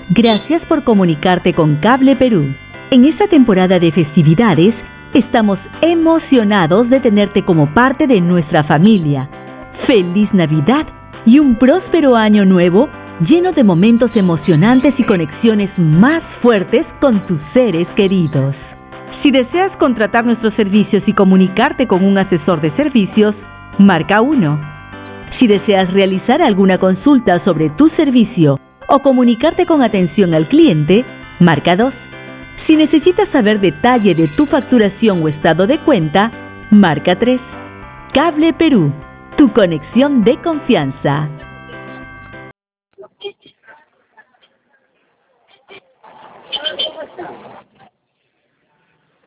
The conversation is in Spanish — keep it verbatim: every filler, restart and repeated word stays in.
Gracias por comunicarte con Cable Perú. En esta temporada de festividades, estamos emocionados de tenerte como parte de nuestra familia. ¡Feliz Navidad y un próspero año nuevo lleno de momentos emocionantes y conexiones más fuertes con tus seres queridos! Si deseas contratar nuestros servicios y comunicarte con un asesor de servicios, marca uno. Si deseas realizar alguna consulta sobre tu servicio o comunicarte con atención al cliente, marca dos. Si necesitas saber detalle de tu facturación o estado de cuenta, marca tres. Cable Perú, tu conexión de confianza.